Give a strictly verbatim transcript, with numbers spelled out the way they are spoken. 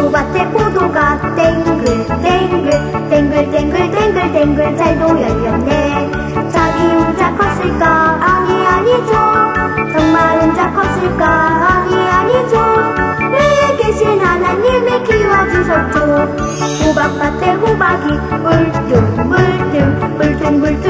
포도밭에 포도가 땡글 땡글 땡글 땡글 땡글 땡글 잘도 열렸네. 자기 혼자 컸을까? 아니 아니죠. 정말 혼자 컸을까? 아니 아니죠. 위에 계신 하나님이 키워주셨죠. 호박밭에 호박이 물뚱 물뚱 물뚱 물뚱